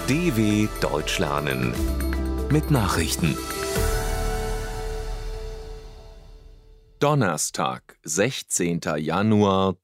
DW Deutsch lernen mit Nachrichten. Donnerstag, 16. Januar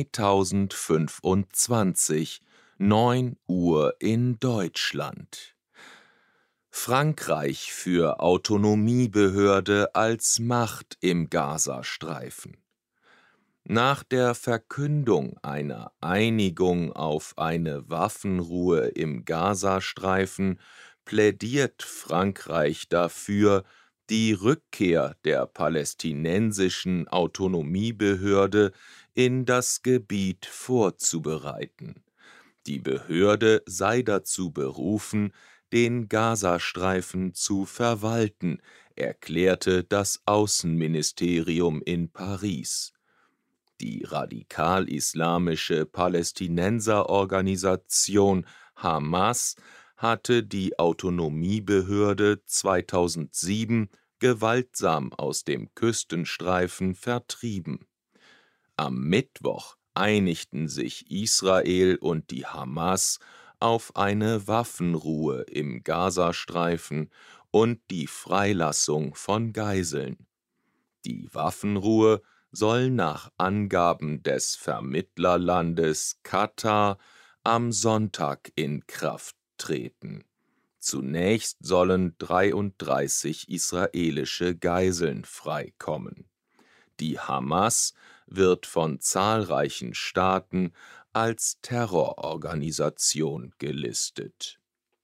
2025, 9 Uhr in Deutschland. Frankreich für Autonomiebehörde als Macht im Gazastreifen. Nach der Verkündung einer Einigung auf eine Waffenruhe im Gazastreifen plädiert Frankreich dafür, die Rückkehr der palästinensischen Autonomiebehörde in das Gebiet vorzubereiten. Die Behörde sei dazu berufen, den Gazastreifen zu verwalten, erklärte das Außenministerium in Paris. Die radikal-islamische Palästinenserorganisation Hamas hatte die Autonomiebehörde 2007 gewaltsam aus dem Küstenstreifen vertrieben. Am Mittwoch einigten sich Israel und die Hamas auf eine Waffenruhe im Gazastreifen und die Freilassung von Geiseln. Die Waffenruhe soll nach Angaben des Vermittlerlandes Katar am Sonntag in Kraft treten. Zunächst sollen 33 israelische Geiseln freikommen. Die Hamas wird von zahlreichen Staaten als Terrororganisation gelistet.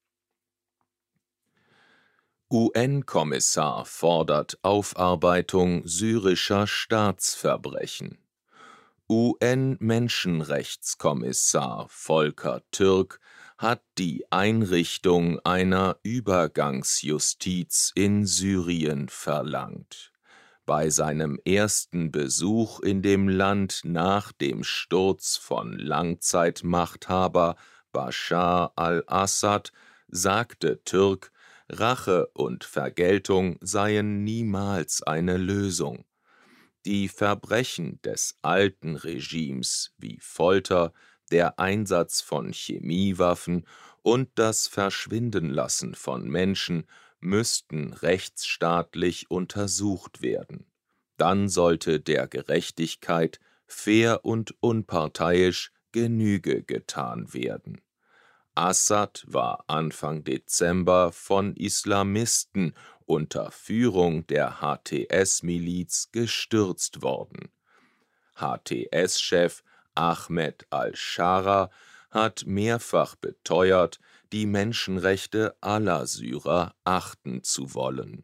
UN-Kommissar fordert Aufarbeitung syrischer Staatsverbrechen. UN-Menschenrechtskommissar Volker Türk hat die Einrichtung einer Übergangsjustiz in Syrien verlangt. Bei seinem ersten Besuch in dem Land nach dem Sturz von Langzeitmachthaber Bashar al-Assad sagte Türk, Rache und Vergeltung seien niemals eine Lösung. Die Verbrechen des alten Regimes wie Folter, der Einsatz von Chemiewaffen und das Verschwindenlassen von Menschen müssten rechtsstaatlich untersucht werden. Dann sollte der Gerechtigkeit fair und unparteiisch Genüge getan werden. Assad war Anfang Dezember von Islamisten unter Führung der HTS-Miliz gestürzt worden. HTS-Chef Ahmed al-Shara hat mehrfach beteuert, die Menschenrechte aller Syrer achten zu wollen.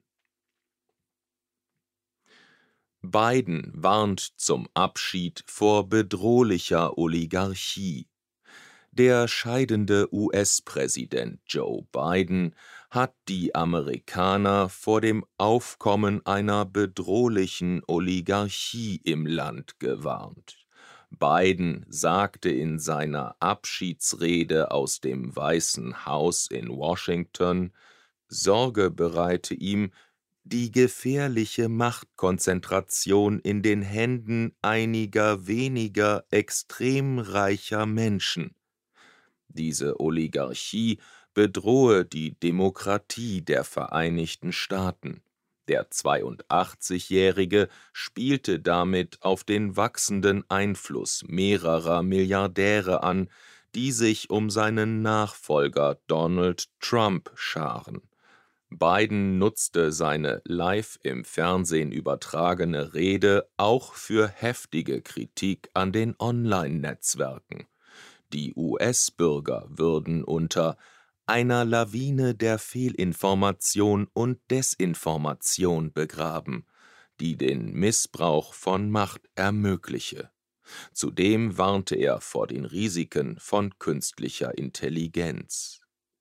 Biden warnt zum Abschied vor bedrohlicher Oligarchie. Der scheidende US-Präsident Joe Biden hat die Amerikaner vor dem Aufkommen einer bedrohlichen Oligarchie im Land gewarnt. Biden sagte in seiner Abschiedsrede aus dem Weißen Haus in Washington, Sorge bereite ihm die gefährliche Machtkonzentration in den Händen einiger weniger extrem reicher Menschen. Diese Oligarchie bedrohe die Demokratie der Vereinigten Staaten. Der 82-Jährige spielte damit auf den wachsenden Einfluss mehrerer Milliardäre an, die sich um seinen Nachfolger Donald Trump scharen. Biden nutzte seine live im Fernsehen übertragene Rede auch für heftige Kritik an den Online-Netzwerken. Die US-Bürger würden unter einer Lawine der Fehlinformation und Desinformation begraben, die den Missbrauch von Macht ermögliche. Zudem warnte er vor den Risiken von künstlicher Intelligenz.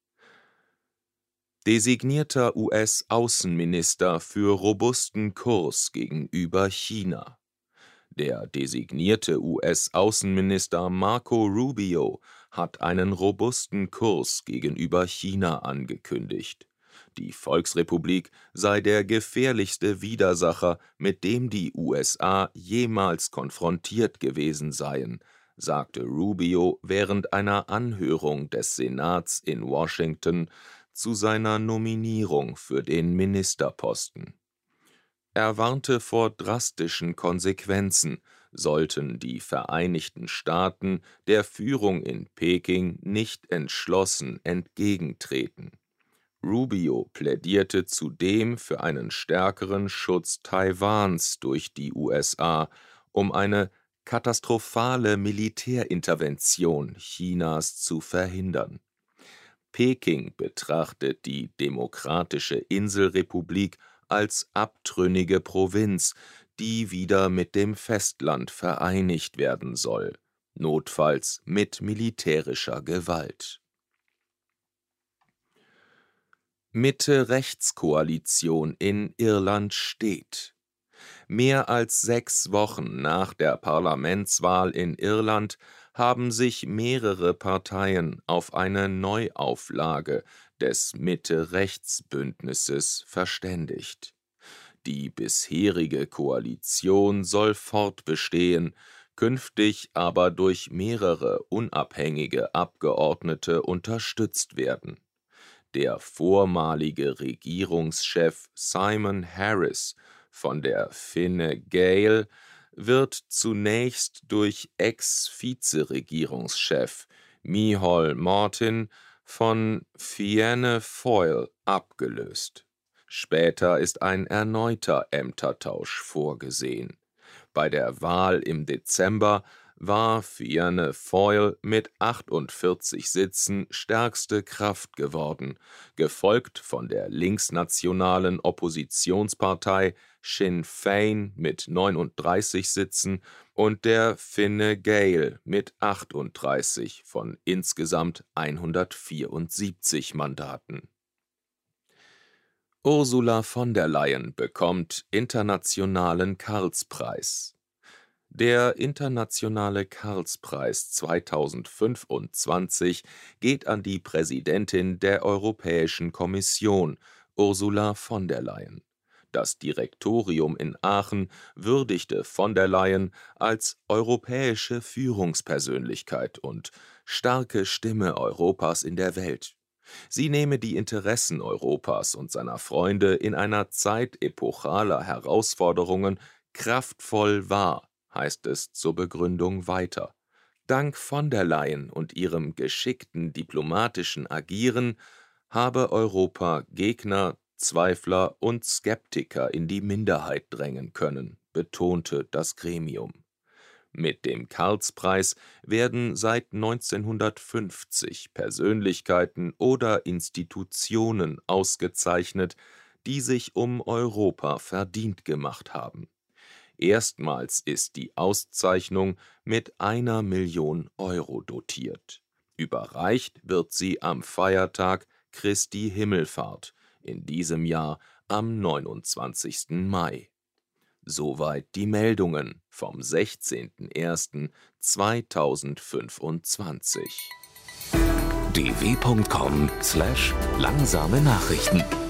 Designierter US-Außenminister für robusten Kurs gegenüber China. Der designierte US-Außenminister Marco Rubio hat einen robusten Kurs gegenüber China angekündigt. Die Volksrepublik sei der gefährlichste Widersacher, mit dem die USA jemals konfrontiert gewesen seien, sagte Rubio während einer Anhörung des Senats in Washington zu seiner Nominierung für den Ministerposten. Er warnte vor drastischen Konsequenzen, sollten die Vereinigten Staaten der Führung in Peking nicht entschlossen entgegentreten. Rubio plädierte zudem für einen stärkeren Schutz Taiwans durch die USA, um eine katastrophale Militärintervention Chinas zu verhindern. Peking betrachtet die Demokratische Inselrepublik als abtrünnige Provinz, die wieder mit dem Festland vereinigt werden soll, notfalls mit militärischer Gewalt. Mitte-Rechts-Koalition in Irland steht. Mehr als 6 Wochen nach der Parlamentswahl in Irland haben sich mehrere Parteien auf eine Neuauflage des Mitte-Rechts-Bündnisses verständigt. Die bisherige Koalition soll fortbestehen, künftig aber durch mehrere unabhängige Abgeordnete unterstützt werden. Der vormalige Regierungschef Simon Harris von der Fine Gael wird zunächst durch Ex-Vizeregierungschef Micheál Martin von Fianna Fáil abgelöst. Später ist ein erneuter Ämtertausch vorgesehen. Bei der Wahl im Dezember war Fianna Fáil mit 48 Sitzen stärkste Kraft geworden, gefolgt von der linksnationalen Oppositionspartei Sinn Féin mit 39 Sitzen und der Fine Gael mit 38 von insgesamt 174 Mandaten. Ursula von der Leyen bekommt Internationalen Karlspreis. Der Internationale Karlspreis 2025 geht an die Präsidentin der Europäischen Kommission, Ursula von der Leyen. Das Direktorium in Aachen würdigte von der Leyen als europäische Führungspersönlichkeit und starke Stimme Europas in der Welt. Sie nehme die Interessen Europas und seiner Freunde in einer Zeit epochaler Herausforderungen kraftvoll wahr, heißt es zur Begründung weiter. Dank von der Leyen und ihrem geschickten diplomatischen Agieren habe Europa Gegner, Zweifler und Skeptiker in die Minderheit drängen können, betonte das Gremium. Mit dem Karlspreis werden seit 1950 Persönlichkeiten oder Institutionen ausgezeichnet, die sich um Europa verdient gemacht haben. Erstmals ist die Auszeichnung mit 1 Million Euro dotiert. Überreicht wird sie am Feiertag Christi Himmelfahrt, in diesem Jahr am 29. Mai. Soweit die Meldungen vom 16.01.2025. dw.com/langsame Nachrichten